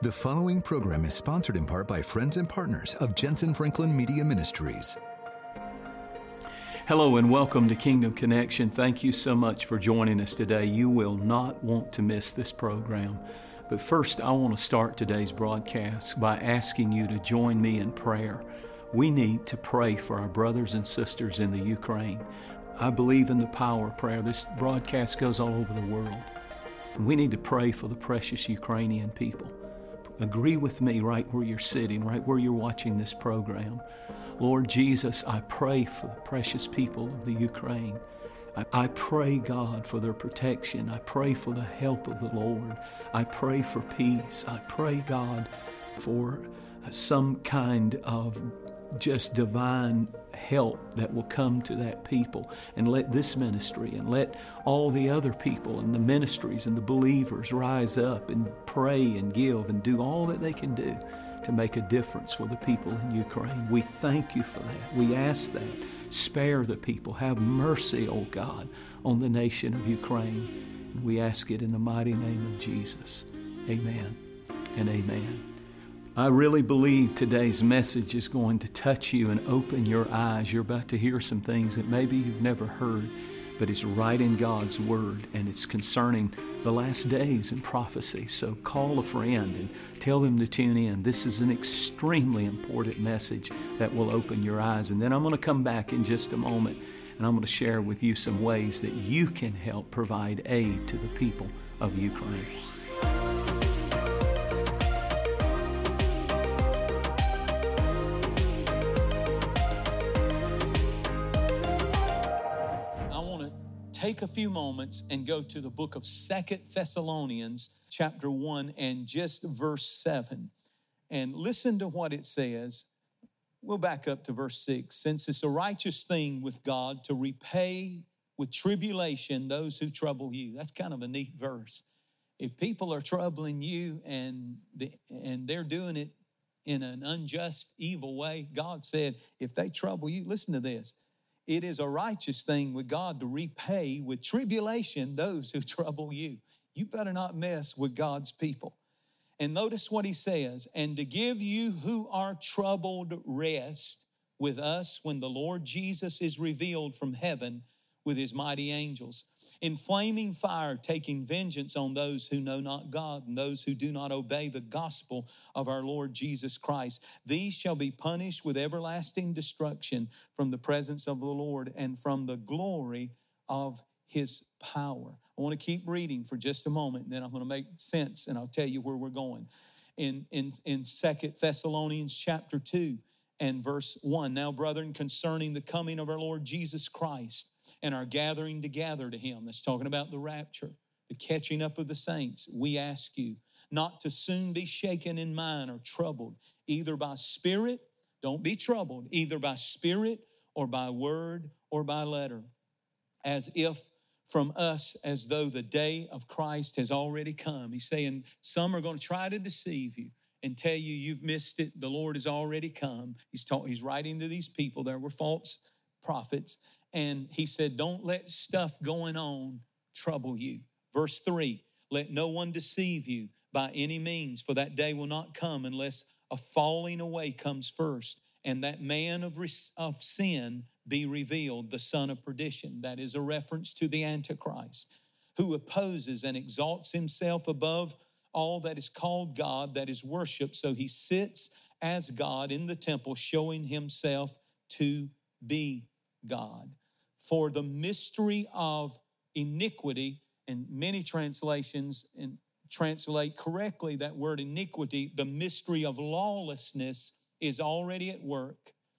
The following program is sponsored in part by friends and partners of Jensen Franklin Media Ministries. Hello and welcome to Kingdom Connection. Thank you so much for joining us today. You will not want to miss this program. But first, I want to start today's broadcast by asking you to join me in prayer. We need to pray for our brothers and sisters in the Ukraine. I believe in the power of prayer. This broadcast goes all over the world. And we need to pray for the precious Ukrainian people. Agree with me right where you're sitting, right where you're watching this program. Lord Jesus, I pray for the precious people of the Ukraine. I pray, God, for their protection. I pray for the help of the Lord. I pray for peace. I pray, God, for some kind of just divine help that will come to that people, and let this ministry and let all the other people and the ministries and the believers rise up and pray and give and do all that they can do to make a difference for the people in Ukraine. We thank you for that. We ask that. Spare the people. Have mercy, oh God, on the nation of Ukraine. And we ask it in the mighty name of Jesus. Amen and amen. I really believe today's message is going to touch you and open your eyes. You're about to hear some things that maybe you've never heard, but it's right in God's Word, and it's concerning the last days and prophecy. So call a friend and tell them to tune in. This is an extremely important message that will open your eyes. And then I'm going to come back in just a moment, and I'm going to share with you some ways that you can help provide aid to the people of Ukraine. Take a few moments and go to the book of 2 Thessalonians chapter 1 and just verse 7. And listen to what it says. We'll back up to verse 6. Since it's a righteous thing with God to repay with tribulation those who trouble you. That's kind of a neat verse. If people are troubling you and they're doing it in an unjust, evil way, God said, if they trouble you, listen to this. It is a righteous thing with God to repay with tribulation those who trouble you. You better not mess with God's people. And notice what he says, and to give you who are troubled rest with us when the Lord Jesus is revealed from heaven with his mighty angels, in flaming fire, taking vengeance on those who know not God and those who do not obey the gospel of our Lord Jesus Christ. These shall be punished with everlasting destruction from the presence of the Lord and from the glory of his power. I want to keep reading for just a moment, and then I'm going to make sense, and I'll tell you where we're going. In 2 Thessalonians chapter 2 and verse 1, now, brethren, concerning the coming of our Lord Jesus Christ, and our gathering together to him. That's talking about the rapture, the catching up of the saints. We ask you not to soon be shaken in mind or troubled, either by spirit, don't be troubled, either by spirit or by word or by letter, as if from us, as though the day of Christ has already come. He's saying some are going to try to deceive you and tell you you've missed it. The Lord has already come. He's writing to these people. There were false prophets. And he said, don't let stuff going on trouble you. Verse 3, let no one deceive you by any means, for that day will not come unless a falling away comes first, and that man of sin be revealed, the son of perdition. That is a reference to the Antichrist, who opposes and exalts himself above all that is called God, that is worshiped. So he sits as God in the temple, showing himself to be God. For the mystery of iniquity, and many translations translate correctly that word iniquity, the mystery of lawlessness is already at work.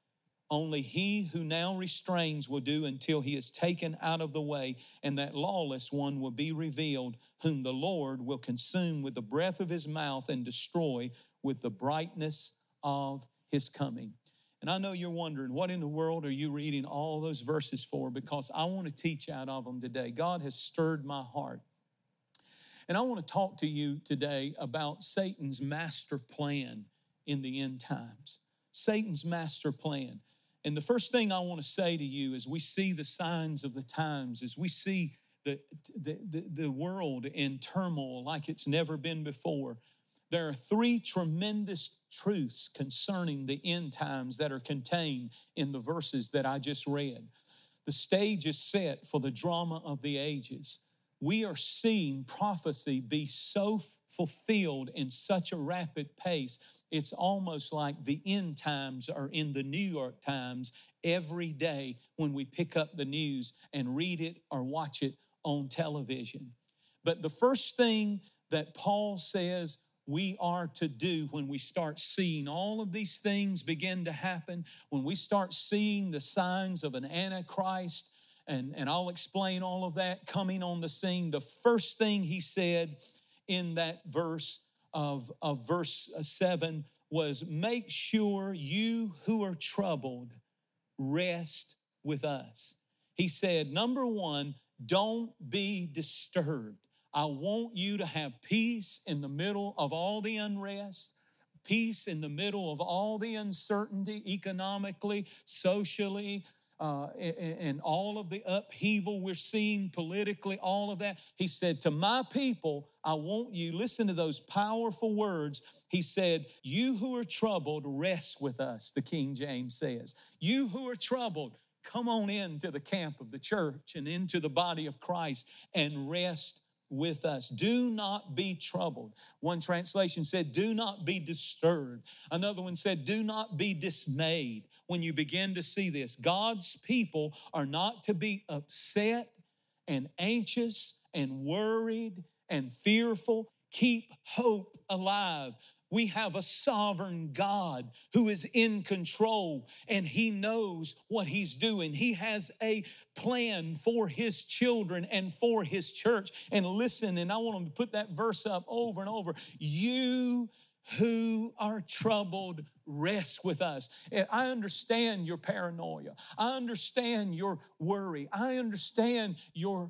Only he who now restrains will do until he is taken out of the way, and that lawless one will be revealed, whom the Lord will consume with the breath of his mouth and destroy with the brightness of his coming. And I know you're wondering, what in the world are you reading all those verses for? Because I want to teach out of them today. God has stirred my heart. And I want to talk to you today about Satan's master plan in the end times. Satan's master plan. And the first thing I want to say to you as we see the signs of the times, as we see the world in turmoil like it's never been before, there are three tremendous truths concerning the end times that are contained in the verses that I just read. The stage is set for the drama of the ages. We are seeing prophecy be so fulfilled in such a rapid pace, it's almost like the end times are in the New York Times every day when we pick up the news and read it or watch it on television. But the first thing that Paul says we are to do when we start seeing all of these things begin to happen, when we start seeing the signs of an Antichrist, and I'll explain all of that coming on the scene, the first thing he said in that verse of verse 7 was, make sure you who are troubled rest with us. He said, number one, don't be disturbed. I want you to have peace in the middle of all the unrest, peace in the middle of all the uncertainty economically, socially, and all of the upheaval we're seeing politically, all of that. He said, to my people, I want you, listen to those powerful words. He said, you who are troubled, rest with us, the King James says. You who are troubled, come on into the camp of the church and into the body of Christ and rest with us. Do not be troubled. One translation said, do not be disturbed. Another one said, do not be dismayed. When you begin to see this, God's people are not to be upset and anxious and worried and fearful. Keep hope alive. We have a sovereign God who is in control, and He knows what He's doing. He has a plan for His children and for His church. And listen, and I want to put that verse up over and over. You who are troubled, rest with us. I understand your paranoia. I understand your worry. I understand your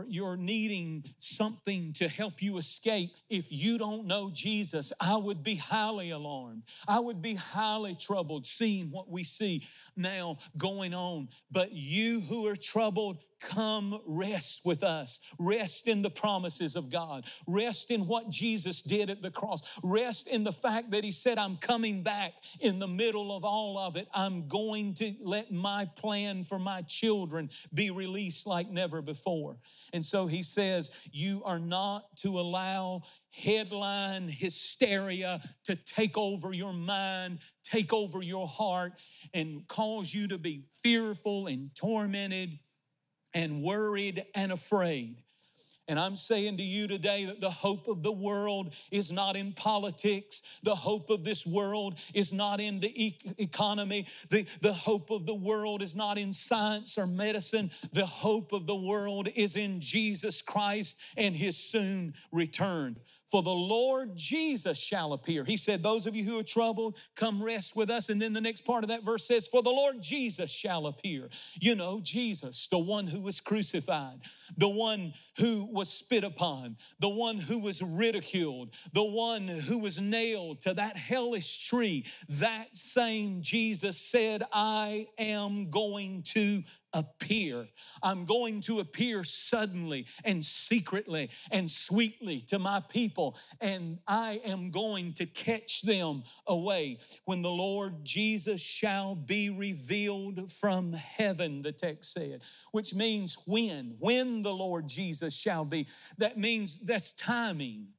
needing something to help you escape. If you don't know Jesus, I would be highly alarmed. I would be highly troubled seeing what we see now going on. But you who are troubled, come rest with us. Rest in the promises of God. Rest in what Jesus did at the cross. Rest in the fact that He said, I'm coming back. In the middle of all of it, I'm going to let my plan for my children be released like never before. And so He says, you are not to allow headline hysteria to take over your mind, take over your heart, and cause you to be fearful and tormented and worried and afraid. And I'm saying to you today that the hope of the world is not in politics. The hope of this world is not in the economy. The hope of the world is not in science or medicine. The hope of the world is in Jesus Christ and His soon return. For the Lord Jesus shall appear. He said, those of you who are troubled, come rest with us. And then the next part of that verse says, for the Lord Jesus shall appear. You know, Jesus, the one who was crucified, the one who was spit upon, the one who was ridiculed, the one who was nailed to that hellish tree. That same Jesus said, I am going to appear. I'm going to appear suddenly and secretly and sweetly to my people, and I am going to catch them away when the Lord Jesus shall be revealed from heaven, the text said, which means when the Lord Jesus shall be. That means that's timing.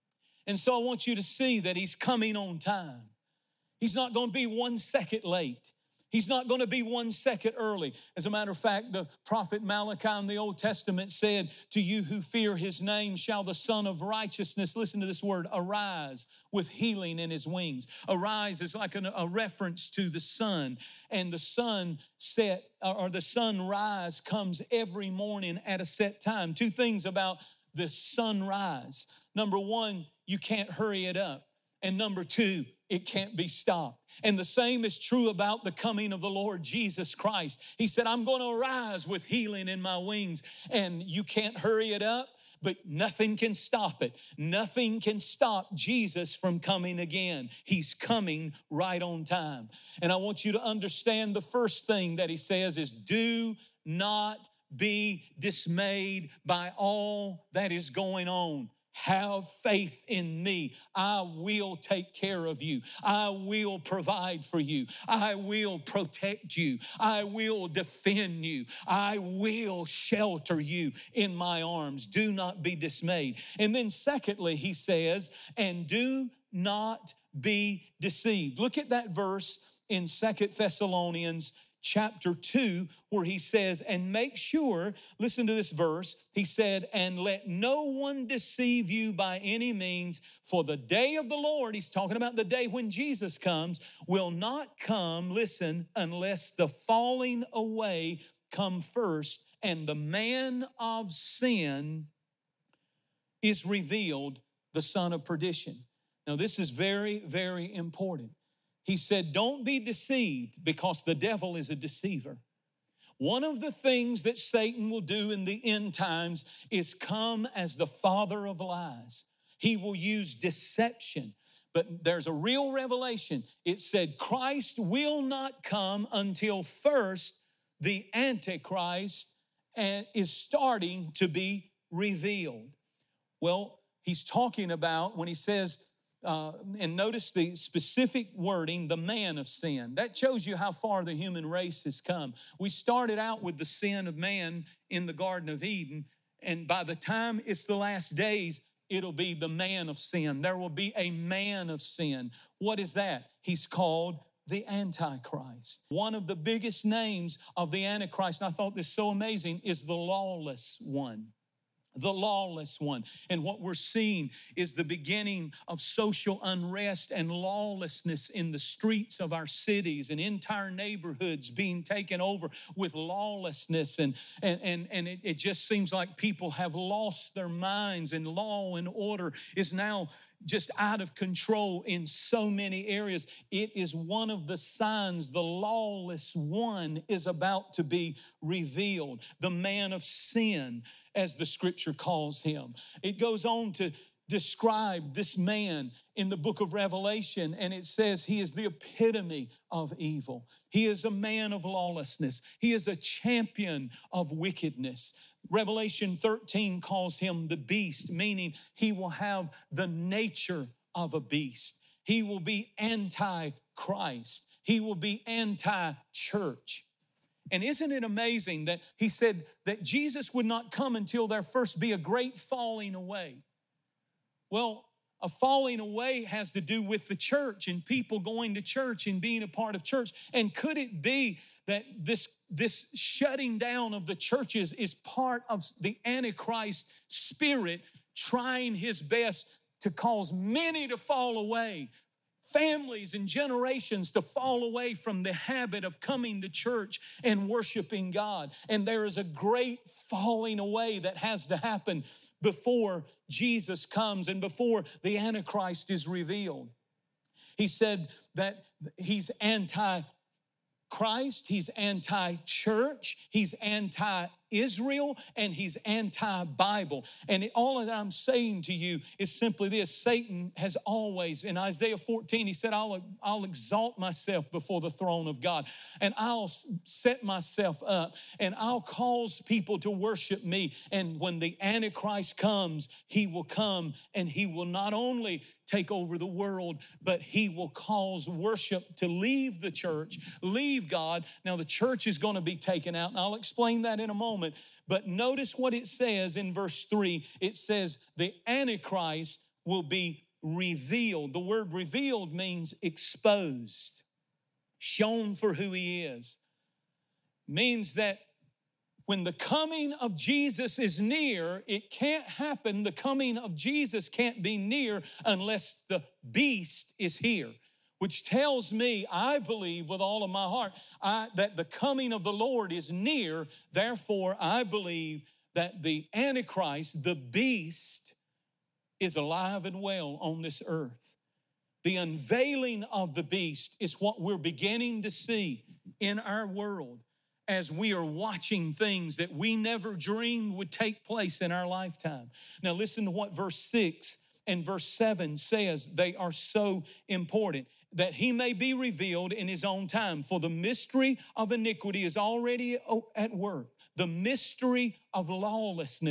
And so I want you to see that He's coming on time. He's not going to be 1 second late. He's not going to be 1 second early. As a matter of fact, the prophet Malachi in the Old Testament said, to you who fear His name shall the Son of Righteousness, listen to this word, arise with healing in His wings. Arise is like a reference to the sun. And the sun set, or the sunrise comes every morning at a set time. Two things about the sunrise. Number one, you can't hurry it up. And number two, it can't be stopped. And the same is true about the coming of the Lord Jesus Christ. He said, I'm going to arise with healing in my wings. And you can't hurry it up, but nothing can stop it. Nothing can stop Jesus from coming again. He's coming right on time. And I want you to understand the first thing that He says is, do not be dismayed by all that is going on. Have faith in me. I will take care of you. I will provide for you. I will protect you. I will defend you. I will shelter you in my arms. Do not be dismayed. And then secondly, he says, and do not be deceived. Look at that verse in 2 Thessalonians chapter 2, where he says, and make sure, listen to this verse, he said, and let no one deceive you by any means, for the day of the Lord, he's talking about the day when Jesus comes, will not come, listen, unless the falling away come first, and the man of sin is revealed, the son of perdition. Now, this is very, very important. He said, don't be deceived, because the devil is a deceiver. One of the things that Satan will do in the end times is come as the father of lies. He will use deception. But there's a real revelation. It said Christ will not come until first the Antichrist is starting to be revealed. Well, he's talking about when he says, and notice the specific wording, the man of sin. That shows you how far the human race has come. We started out with the sin of man in the Garden of Eden, and by the time it's the last days, it'll be the man of sin. There will be a man of sin. What is that? He's called the Antichrist. One of the biggest names of the Antichrist, and I thought this so amazing, is the lawless one. The lawless one. And what we're seeing is the beginning of social unrest and lawlessness in the streets of our cities, and entire neighborhoods being taken over with lawlessness. And it just seems like people have lost their minds, and law and order is now just out of control in so many areas. It is one of the signs the lawless one is about to be revealed. The man of sin, as the scripture calls him. It goes on to describe this man in the book of Revelation, and it says he is the epitome of evil. He is a man of lawlessness. He is a champion of wickedness. Revelation 13 calls him the beast, meaning he will have the nature of a beast. He will be anti-Christ. He will be anti-church. And isn't it amazing that he said that Jesus would not come until there first be a great falling away? Well, a falling away has to do with the church and people going to church and being a part of church. And could it be that this shutting down of the churches is part of the Antichrist spirit trying his best to cause many to fall away, families and generations to fall away from the habit of coming to church and worshiping God? And there is a great falling away that has to happen before Jesus comes and before the Antichrist is revealed. He said that he's anti-Christ, he's anti-church, he's anti-Israel, and he's anti-Bible. And all that I'm saying to you is simply this: Satan has always, in Isaiah 14, he said, I'll exalt myself before the throne of God, and I'll set myself up, and I'll cause people to worship me. And when the Antichrist comes, he will come, and he will not only take over the world, but he will cause worship to leave the church, leave God. Now the church is going to be taken out, and I'll explain that in a moment. But notice what it says in verse 3. It says the Antichrist will be revealed. The word revealed means exposed, shown for who he is. Means that when the coming of Jesus is near, it can't happen. The coming of Jesus can't be near unless the beast is here. Which tells me, I believe with all of my heart, that the coming of the Lord is near. Therefore, I believe that the Antichrist, the beast, is alive and well on this earth. The unveiling of the beast is what we're beginning to see in our world as we are watching things that we never dreamed would take place in our lifetime. Now listen to what verse 6 and verse 7 says. They are so important. That he may be revealed in his own time. For the mystery of iniquity is already at work. The mystery of lawlessness,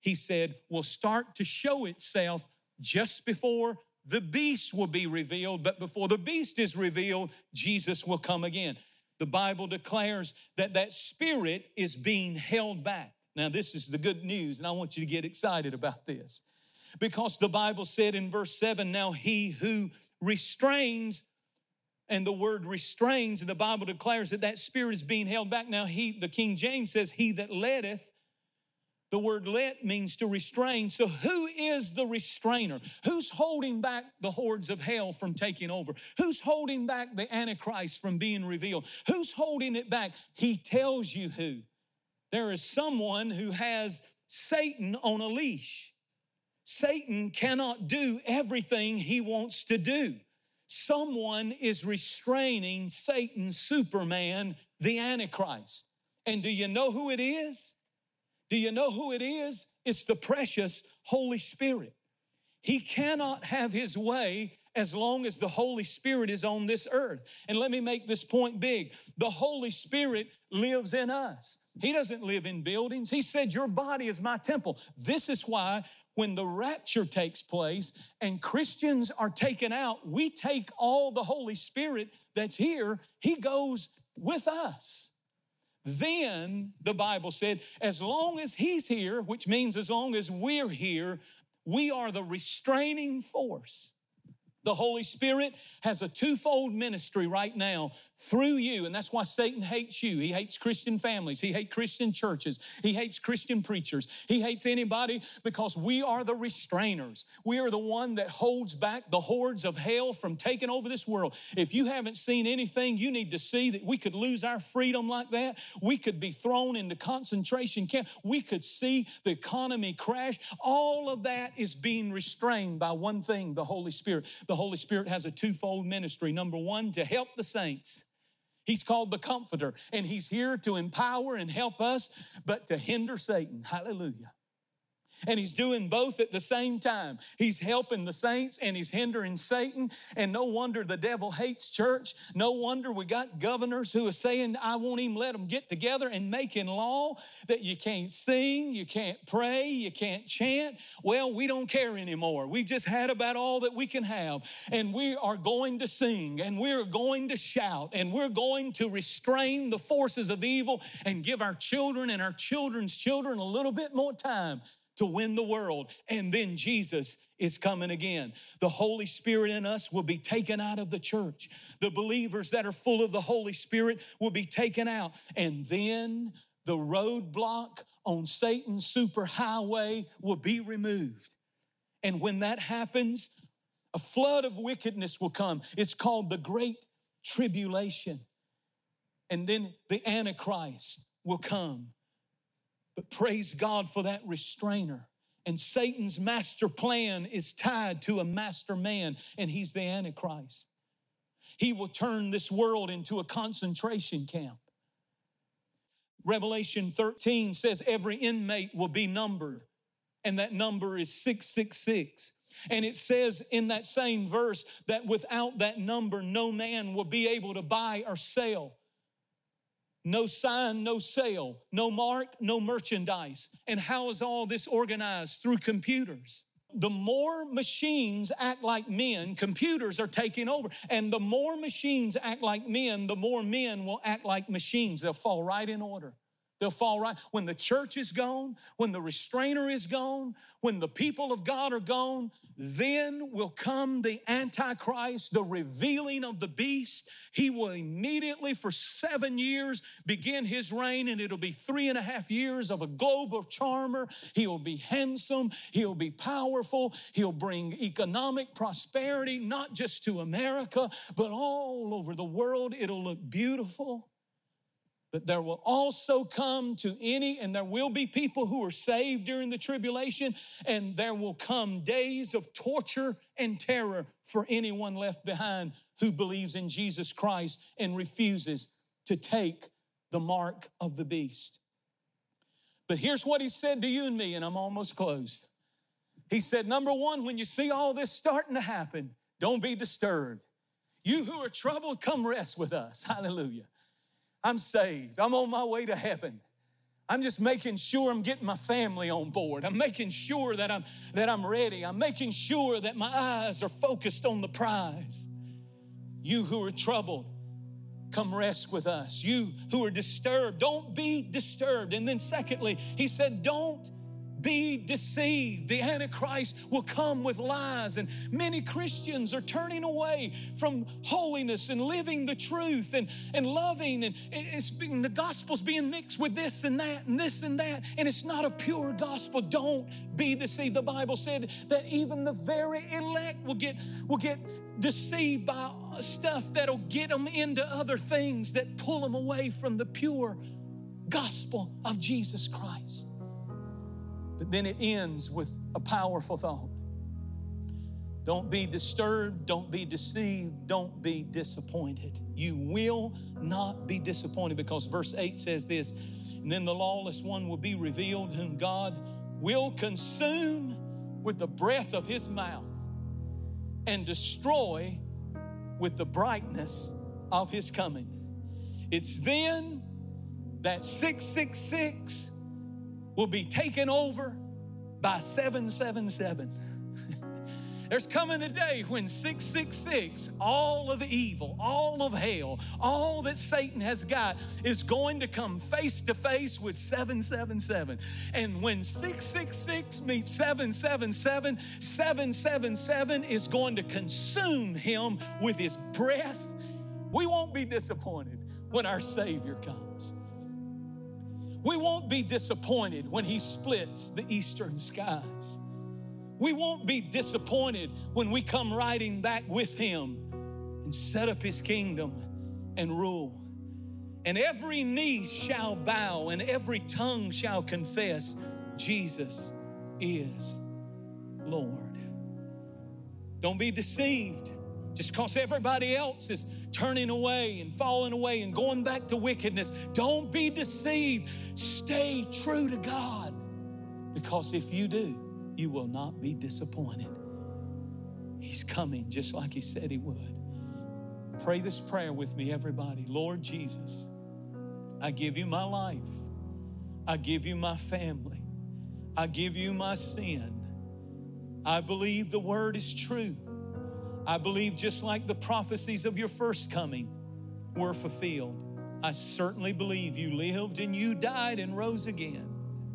he said, will start to show itself just before the beast will be revealed. But before the beast is revealed, Jesus will come again. The Bible declares that that spirit is being held back. Now, this is the good news, and I want you to get excited about this. Because the Bible said in verse 7, now he who restrains, and the word restrains, and the Bible declares that that spirit is being held back. Now, the King James says, he that letteth. The word let means to restrain. So who is the restrainer? Who's holding back the hordes of hell from taking over? Who's holding back the Antichrist from being revealed? Who's holding it back? He tells you who. There is someone who has Satan on a leash. Satan cannot do everything he wants to do. Someone is restraining Satan's Superman, the Antichrist. And do you know who it is? Do you know who it is? It's the precious Holy Spirit. He cannot have his way as long as the Holy Spirit is on this earth. And let me make this point big. The Holy Spirit lives in us. He doesn't live in buildings. He said, your body is my temple. This is why when the rapture takes place and Christians are taken out, we take all the Holy Spirit that's here. He goes with us. Then, the Bible said, as long as he's here, which means as long as we're here, we are the restraining force. The Holy Spirit has a twofold ministry right now through you, and that's why Satan hates you. He hates Christian families. He hates Christian churches. He hates Christian preachers. He hates anybody because we are the restrainers. We are the one that holds back the hordes of hell from taking over this world. If you haven't seen anything, you need to see that we could lose our freedom like that. We could be thrown into concentration camp. We could see the economy crash. All of that is being restrained by one thing, the Holy Spirit. The Holy Spirit has a twofold ministry. Number one, to help the saints. He's called the Comforter, and he's here to empower and help us, but to hinder Satan. Hallelujah. And he's doing both at the same time. He's helping the saints and he's hindering Satan. And no wonder the devil hates church. No wonder we got governors who are saying, I won't even let them get together and making law that you can't sing, you can't pray, you can't chant. Well, we don't care anymore. We've just had about all that we can have. And we are going to sing and we're going to shout and we're going to restrain the forces of evil and give our children and our children's children a little bit more time to win the world. And then Jesus is coming again. The Holy Spirit in us will be taken out of the church. The believers that are full of the Holy Spirit will be taken out. And then the roadblock on Satan's superhighway will be removed. And when that happens, a flood of wickedness will come. It's called the Great Tribulation. And then the Antichrist will come. But praise God for that restrainer. And Satan's master plan is tied to a master man, and he's the Antichrist. He will turn this world into a concentration camp. Revelation 13 says every inmate will be numbered, and that number is 666. And it says in that same verse that without that number, no man will be able to buy or sell. No sign, no sale, no mark, no merchandise. And how is all this organized? Through computers. The more machines act like men, computers are taking over. And the more machines act like men, the more men will act like machines. They'll fall right in order. They'll fall right. When the church is gone, when the restrainer is gone, when the people of God are gone, then will come the Antichrist, the revealing of the beast. He will immediately for 7 years begin his reign, and it'll be 3.5 years of a global charmer. He'll be handsome. He'll be powerful. He'll bring economic prosperity, not just to America, but all over the world. It'll look beautiful. But there will also come to and there will be people who are saved during the tribulation, and there will come days of torture and terror for anyone left behind who believes in Jesus Christ and refuses to take the mark of the beast. But here's what he said to you and me, and I'm almost closed. He said, number one, when you see all this starting to happen, don't be disturbed. You who are troubled, come rest with us. Hallelujah. I'm saved. I'm on my way to heaven. I'm just making sure I'm getting my family on board. I'm making sure that I'm ready. I'm making sure that my eyes are focused on the prize. You who are troubled, come rest with us. You who are disturbed, don't be disturbed. And then secondly, he said, don't be deceived. The Antichrist will come with lies, and many Christians are turning away from holiness and living the truth and loving, and the gospel's being mixed with this and that and this and that, and it's not a pure gospel. Don't be deceived. The Bible said that even the very elect will get deceived by stuff that'll get them into other things that pull them away from the pure gospel of Jesus Christ. But then it ends with a powerful thought. Don't be disturbed, don't be deceived, don't be disappointed. You will not be disappointed, because verse 8 says this, and then the lawless one will be revealed, whom God will consume with the breath of his mouth and destroy with the brightness of his coming. It's then that 666 will be taken over by 777. There's coming a day when 666, all of evil, all of hell, all that Satan has got is going to come face to face with 777. And when 666 meets 777, 777 is going to consume him with his breath. We won't be disappointed when our Savior comes. We won't be disappointed when he splits the eastern skies. We won't be disappointed when we come riding back with him and set up his kingdom and rule. And every knee shall bow and every tongue shall confess Jesus is Lord. Don't be deceived. Just because everybody else is turning away and falling away and going back to wickedness, don't be deceived. Stay true to God, because if you do, you will not be disappointed. He's coming just like he said he would. Pray this prayer with me, everybody. Lord Jesus, I give you my life. I give you my family. I give you my sin. I believe the word is true. I believe just like the prophecies of your first coming were fulfilled. I certainly believe you lived and you died and rose again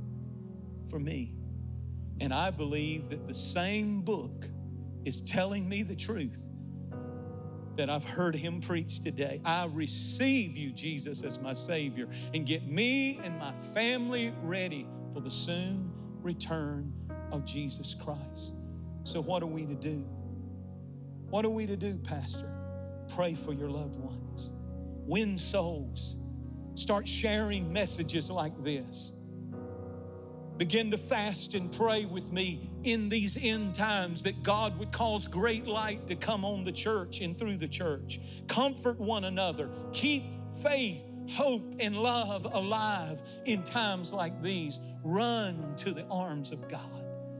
for me. And I believe that the same book is telling me the truth that I've heard him preach today. I receive you, Jesus, as my Savior, and get me and my family ready for the soon return of Jesus Christ. So what are we to do? What are we to do, Pastor? Pray for your loved ones. Win souls. Start sharing messages like this. Begin to fast and pray with me in these end times that God would cause great light to come on the church and through the church. Comfort one another. Keep faith, hope, and love alive in times like these. Run to the arms of God.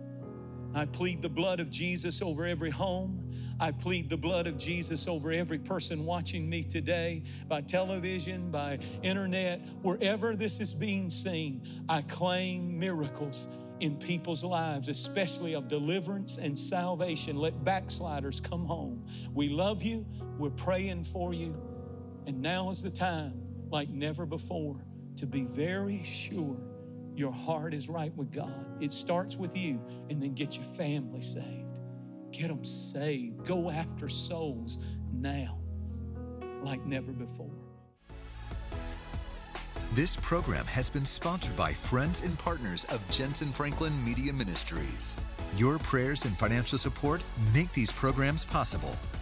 I plead the blood of Jesus over every home. I plead the blood of Jesus over every person watching me today by television, by internet, wherever this is being seen. I claim miracles in people's lives, especially of deliverance and salvation. Let backsliders come home. We love you. We're praying for you. And now is the time, like never before, to be very sure your heart is right with God. It starts with you, and then get your family saved. Get them saved. Go after souls now like never before. This program has been sponsored by friends and partners of Jensen Franklin Media Ministries. Your prayers and financial support make these programs possible.